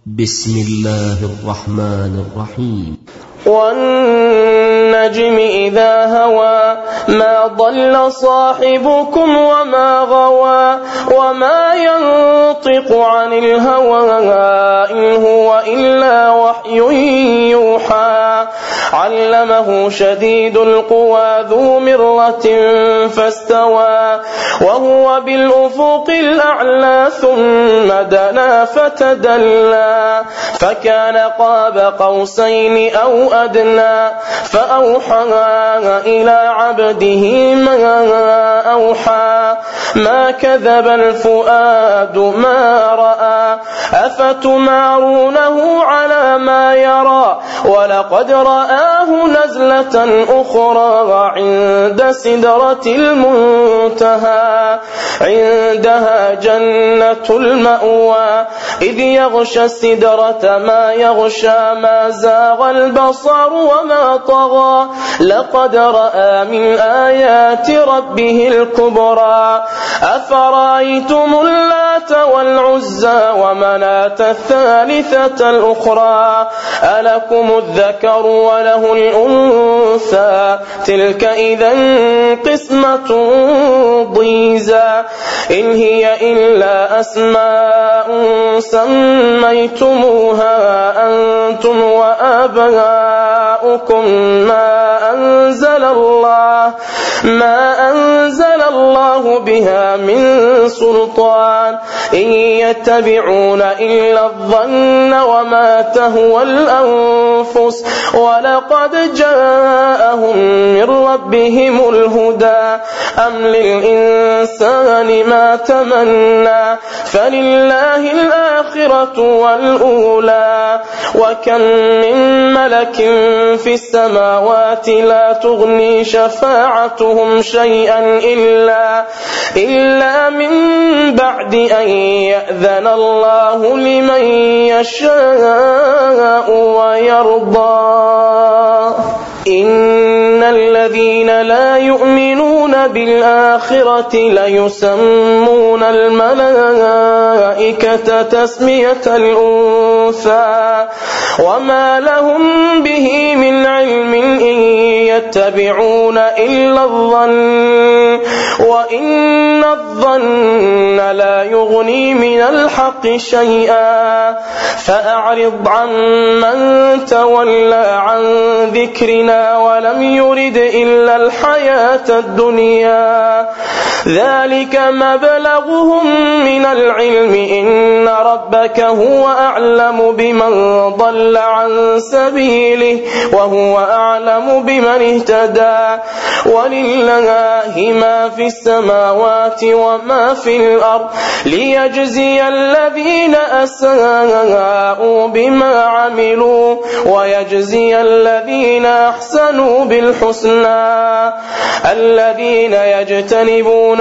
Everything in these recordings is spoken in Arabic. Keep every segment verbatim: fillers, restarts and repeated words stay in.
بسم الله الرحمن الرحيم. والنجم إذا هوى ما ضل صاحبكم وما غوى وما ينطق عن الهوى إن هو إلا وحي يوحى علمه شديد القوى ذو مرة فاستوى وهو بالأفق الأعلى ثم دنا فتدلى فكان قاب قوسين أو أدنى فأوحى إلى عبده ما أوحى ما كذب الفؤاد ما رأى أفتمارونه على ما يرى ولقد رآه نزلة أخرى عند سدرة المنتهى عندها جنة المأوى إذ يغشى السدرة ما يغشى ما زاغ البصر وما طغى لقد رأى من آيات ربه الكبرى أفرأيتم اللات والعزى ومناة الثالثة الأخرى ألكم الذكر وله الأنثى تلك إذا قسمة ضيزى إن هي إلا أسماء سميتموها أنتم وآباؤكم ما أنزل الله ما أنزل الله بها من سلطان إن يتبعون إلا الظن وما تهوى الأنفس ولقد جاءهم من ربهم الهدى أم للإنسان ما تمنى فلله الآخرة والأولى وكم من ملك في السماوات لا تغني شفاعتهم شيئا إلا, إلا من بعد أن يأذن الله لمن يشاء ويرضى إن الذين لا يؤمنون بالآخرة ليسمون الملائكة تسمية الأنثى وما لهم به من علم إن يتبعون إلا الظن وإن الظن لا يغني من الحق شيئا فأعرض عن من تولى عن ذكرنا ولم يرد إلا الحياة الدنيا ذلك مبلغهم من العلم إن ربك هو أعلم بمن ضل عن سبيله وهو أعلم بمن اهتدى ولله ما في السماوات وما في الأرض ليجزي الذين أساءوا بما عملوا ويجزي الذين أحسنوا بالحسنى الذين يجتنبون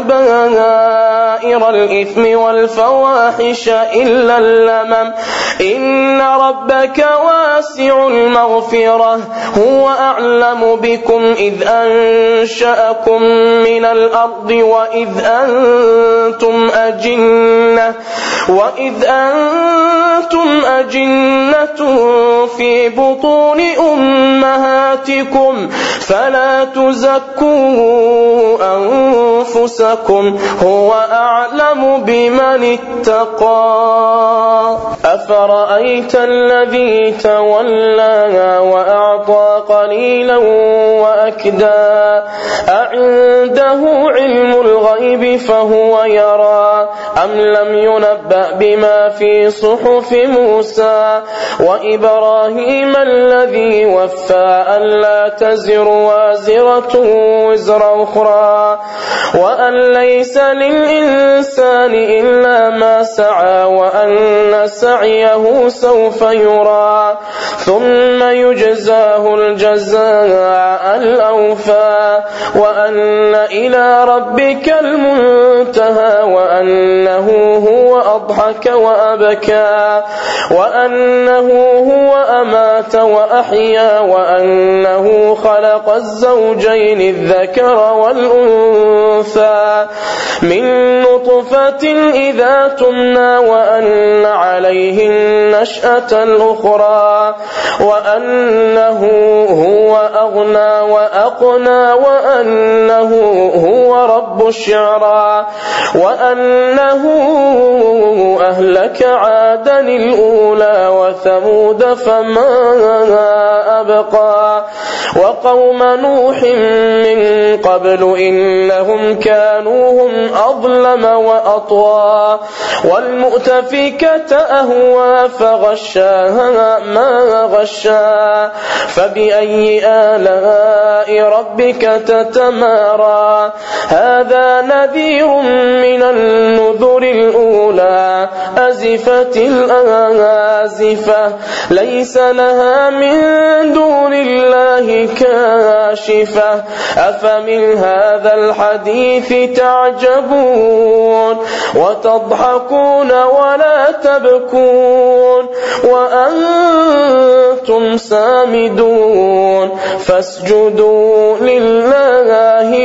كبائر الإثم والفواحش إلا اللمم إن ربك واسع المغفرة هو أعلم بكم إذ أنشأكم من الأرض وإذ أنتم أجنة وإذ أنتم أجنة في بطون أمهاتكم فلا تزكوا أنفسكم هو أعلم بمن اتقى أفرأيت الذي تولى وأعطى قليلا وأكدى أعنده علم الغيب فهو يرى أم لم ينبأ بما في صحف موسى وإبراهيم الذي وفى ألا تزر وازرة وزر أخرى وأن ليس للإنسان إلا ما سعى وأن سعيه سوف يرى ثم يجزاه الجزاء الأوفى وأن إلى ربك المنتهى وأنه هو أضحك وأبكى وأنه هو أمات وأحيا وأنه خلق الزوجين الذكر والأنثى من نطفة إذا تمنى وأن عليه النشأة الأخرى وأنه هو أغنى وأقنى وأنه هو رب الشعرى وأنه أهلك عادا الأولى وثمود فما أبقى وقوم نوح من قبل إنهم كانوا هم أظلم وأطغى والمؤتفكة أهوى فغشاها ما غشا فبأي آلاء ربك تتمارى هذا نذير من النذر الأولى أزفت الآزفة ليس لها من دون الله كاشفة أفمن هذا الحديث تعجبون وتضحكون ولا تبكون وأنتم سامدون فاسجدوا لله